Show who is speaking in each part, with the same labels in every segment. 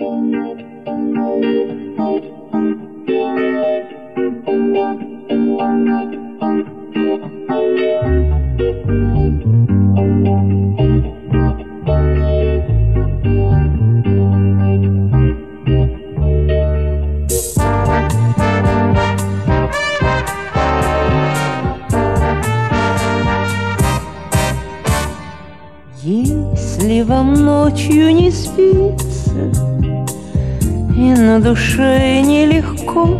Speaker 1: Если вам ночью не спится и на душе нелегко,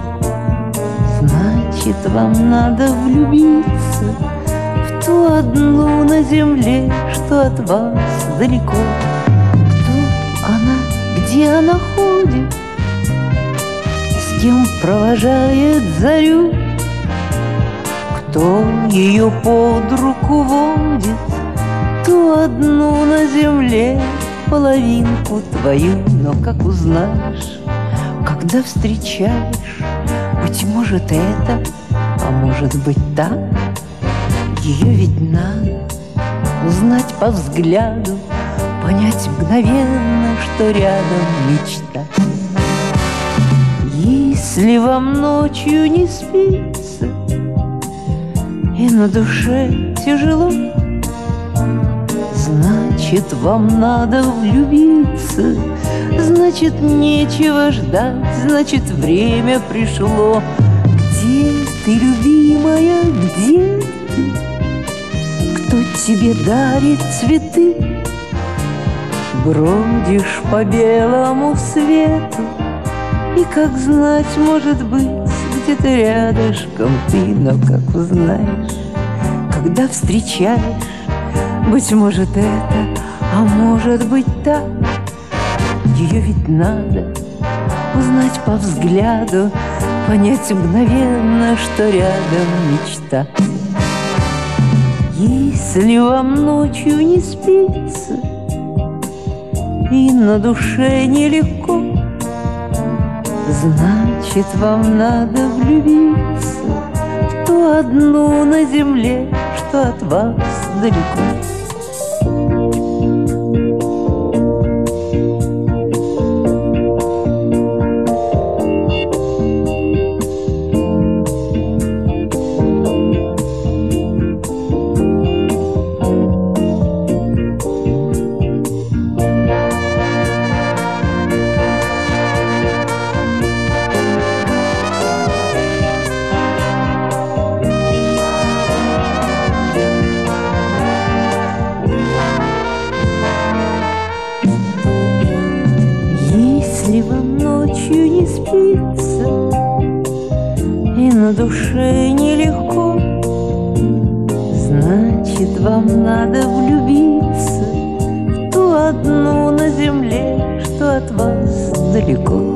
Speaker 1: значит, вам надо влюбиться в ту одну на земле, что от вас далеко. Кто она, где она ходит, с кем провожает зарю, кто ее под руку водит, ту одну на земле половинку твою. Но как узнаешь, когда встречаешь, быть может это, а может быть так, ее ведь надо узнать по взгляду, понять мгновенно, что рядом мечта. Если вам ночью не спится и на душе тяжело, значит, вам надо влюбиться, значит, нечего ждать, значит, время пришло. Где ты, любимая, где ты? Кто тебе дарит цветы? Бродишь по белому свету, и как знать, может быть, где-то рядышком ты. Но как узнаешь, когда встречаешь, быть может это, а может быть так, ее ведь надо узнать по взгляду, понять мгновенно, что рядом мечта. Если вам ночью не спится и на душе нелегко, значит, вам надо влюбиться в ту одну на земле, что от вас далеко. Если вам ночью не спится и на душе нелегко, значит, вам надо влюбиться в ту одну на земле, что от вас далеко.